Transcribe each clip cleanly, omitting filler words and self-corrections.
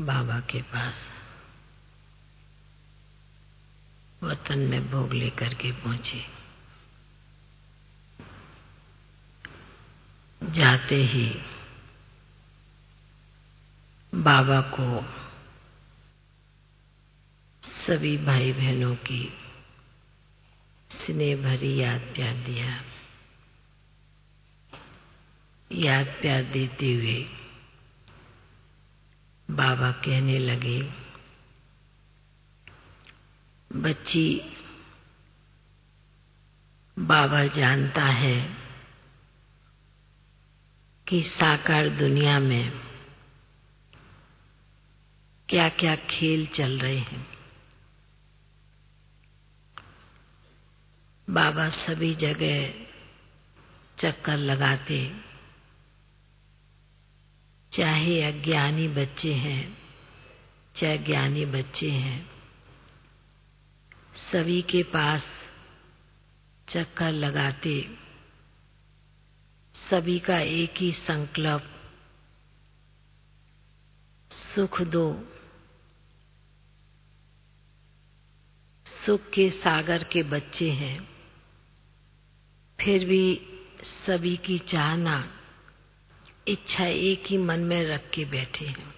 बाबा के पास वतन में भोग लेकर के पहुंचे। जाते ही बाबा को सभी भाई बहनों की स्नेह भरी याद प्यार दिया। याद प्यार देते हुए बाबा कहने लगे, बच्ची, बाबा जानता है कि साकार दुनिया में क्या क्या खेल चल रहे हैं। बाबा सभी जगह चक्कर लगाते, चाहे अज्ञानी बच्चे हैं चाहे ज्ञानी बच्चे हैं, सभी के पास चक्कर लगाते। सभी का एक ही संकल्प, सुख दो। सुख के सागर के बच्चे हैं, फिर भी सभी की चाहना, इच्छा एक ही मन में रख के बैठे हैं।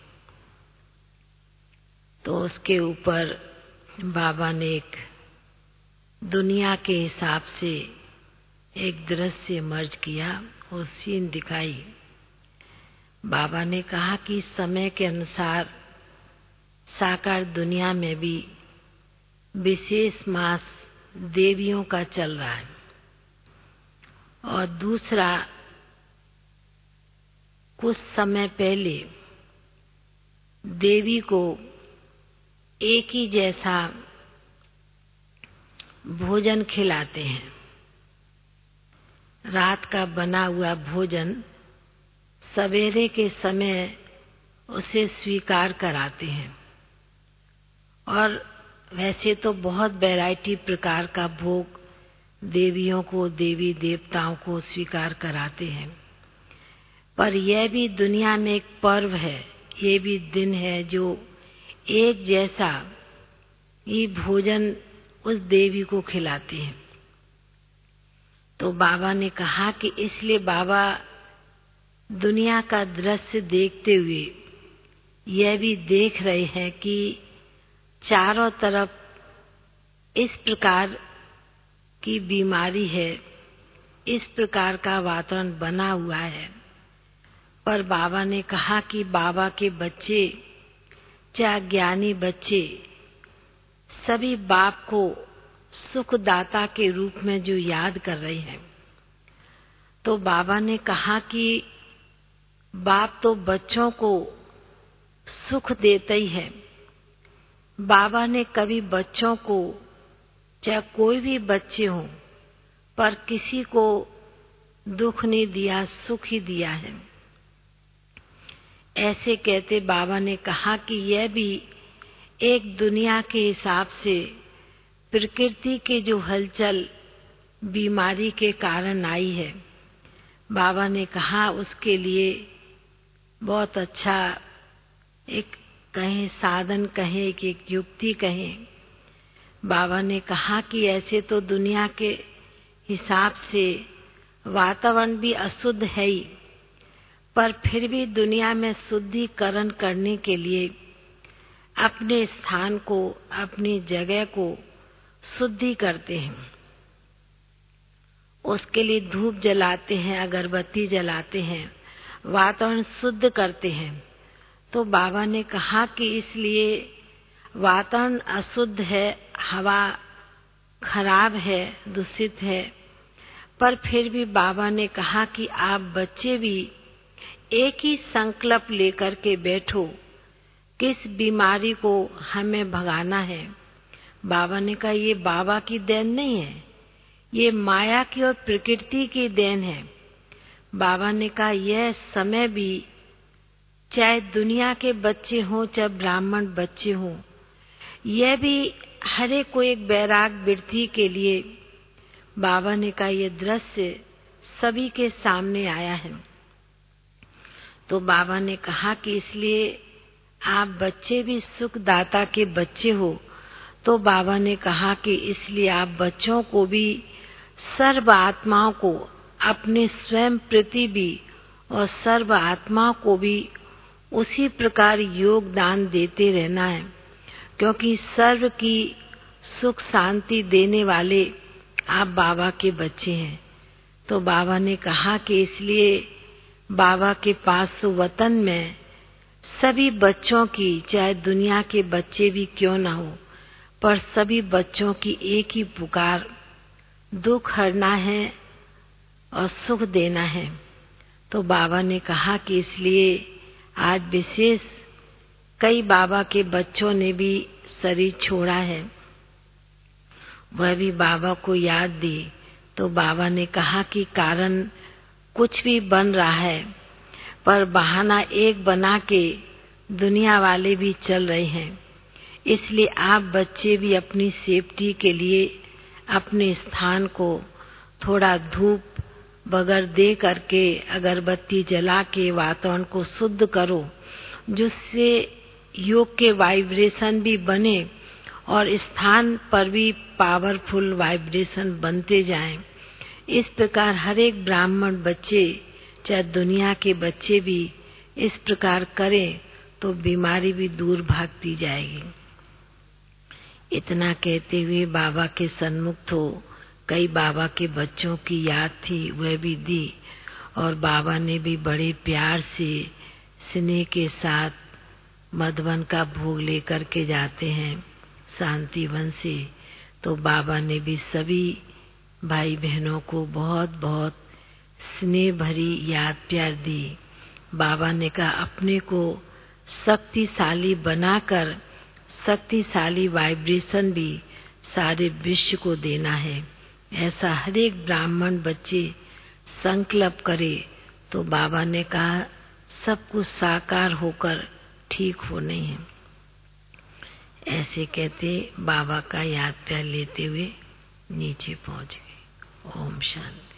तो उसके ऊपर बाबा ने एक दुनिया के हिसाब से एक दृश्य मर्ज किया और सीन दिखाई। बाबा ने कहा कि समय के अनुसार साकार दुनिया में भी विशेष मास देवियों का चल रहा है, और दूसरा कुछ समय पहले देवी को एक ही जैसा भोजन खिलाते हैं। रात का बना हुआ भोजन सवेरे के समय उसे स्वीकार कराते हैं, और वैसे तो बहुत वैरायटी प्रकार का भोग देवियों को, देवी देवताओं को स्वीकार कराते हैं। पर यह भी दुनिया में एक पर्व है, ये भी दिन है जो एक जैसा ये भोजन उस देवी को खिलाते हैं। तो बाबा ने कहा कि इसलिए बाबा दुनिया का दृश्य देखते हुए यह भी देख रहे हैं कि चारों तरफ इस प्रकार की बीमारी है, इस प्रकार का वातावरण बना हुआ है। पर बाबा ने कहा कि बाबा के बच्चे, चाहे ज्ञानी बच्चे, सभी बाप को सुखदाता के रूप में जो याद कर रहे हैं। तो बाबा ने कहा कि बाप तो बच्चों को सुख देता ही है। बाबा ने कभी बच्चों को, चाहे कोई भी बच्चे हों, पर किसी को दुख नहीं दिया, सुख ही दिया है। ऐसे कहते बाबा ने कहा कि यह भी एक दुनिया के हिसाब से प्रकृति के जो हलचल बीमारी के कारण आई है, बाबा ने कहा उसके लिए बहुत अच्छा एक कहें साधन कहें कि एक युक्ति कहें। बाबा ने कहा कि ऐसे तो दुनिया के हिसाब से वातावरण भी अशुद्ध है ही, पर फिर भी दुनिया में शुद्धिकरण करने के लिए अपने स्थान को, अपनी जगह को शुद्धि करते हैं। उसके लिए धूप जलाते हैं, अगरबत्ती जलाते हैं, वातावरण शुद्ध करते हैं। तो बाबा ने कहा कि इसलिए वातावरण अशुद्ध है, हवा खराब है, दूषित है, पर फिर भी बाबा ने कहा कि आप बच्चे भी एक ही संकल्प लेकर के बैठो, किस बीमारी को हमें भगाना है। बाबा ने कहा ये बाबा की देन नहीं है, ये माया की और प्रकृति की देन है। बाबा ने कहा यह समय भी, चाहे दुनिया के बच्चे हों चाहे ब्राह्मण बच्चे हों, यह भी हर एक को एक बैराग वृद्धि के लिए बाबा ने कहा ये दृश्य सभी के सामने आया है। तो बाबा ने कहा कि इसलिए आप बच्चे भी सुखदाता के बच्चे हो, तो बाबा ने कहा कि इसलिए आप बच्चों को भी, सर्व आत्माओं को, अपने स्वयं प्रति भी और सर्व आत्माओं को भी उसी प्रकार योगदान देते रहना है, क्योंकि सर्व की सुख शांति देने वाले आप बाबा के बच्चे हैं। तो बाबा ने कहा कि इसलिए बाबा के पास तो वतन में सभी बच्चों की, चाहे दुनिया के बच्चे भी क्यों ना हो, पर सभी बच्चों की एक ही पुकार, दुख हरना है और सुख देना है। तो बाबा ने कहा कि इसलिए आज विशेष कई बाबा के बच्चों ने भी शरीर छोड़ा है, वह भी बाबा को याद दी। तो बाबा ने कहा कि कारण कुछ भी बन रहा है, पर बहाना एक बना के दुनिया वाले भी चल रहे हैं। इसलिए आप बच्चे भी अपनी सेफ्टी के लिए अपने स्थान को थोड़ा धूप बगर दे करके, अगरबत्ती जला के वातावरण को शुद्ध करो, जिससे योग के वाइब्रेशन भी बने और स्थान पर भी पावरफुल वाइब्रेशन बनते जाएं। इस प्रकार हर एक ब्राह्मण बच्चे, चाहे दुनिया के बच्चे भी इस प्रकार करें तो बीमारी भी दूर भागती जाएगी। इतना कहते हुए बाबा के सन्मुख तो कई बाबा के बच्चों की याद थी, वह भी दी, और बाबा ने भी बड़े प्यार से स्नेह के साथ मधुबन का भोग लेकर के जाते हैं शांतिवन से। तो बाबा ने भी सभी भाई बहनों को बहुत बहुत स्नेह भरी याद प्यार दी। बाबा ने कहा अपने को शक्तिशाली बनाकर शक्तिशाली वाइब्रेशन भी सारे विश्व को देना है। ऐसा हर एक ब्राह्मण बच्चे संकल्प करे तो बाबा ने कहा सब कुछ साकार होकर ठीक होने हैं। ऐसे कहते बाबा का याद प्यार लेते हुए नीचे पहुंच गए। ओम शांति।